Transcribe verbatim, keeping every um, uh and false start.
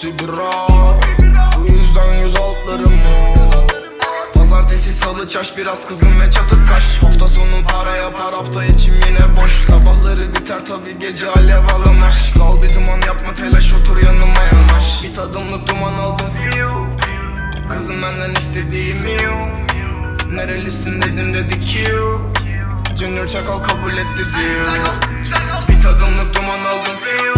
pussy bra. Bu yüzden göz altlarım o. Pazartesi, salı, çarş, biraz kızgın ve çatık kaş. Hafta sonu para yapar, hafta içim yine boş. Sabahları biter tabi, gece alev alan aşk. Al bir duman, yapma telaş, otur yanıma yanaş. Bir tadımlık duman aldım fiyo. Kızım benden istediğim yok. Nerelisin dedim, dedi Q. Junior Çakal kabul etti diyor. Bir tadımlık duman aldım fiyo.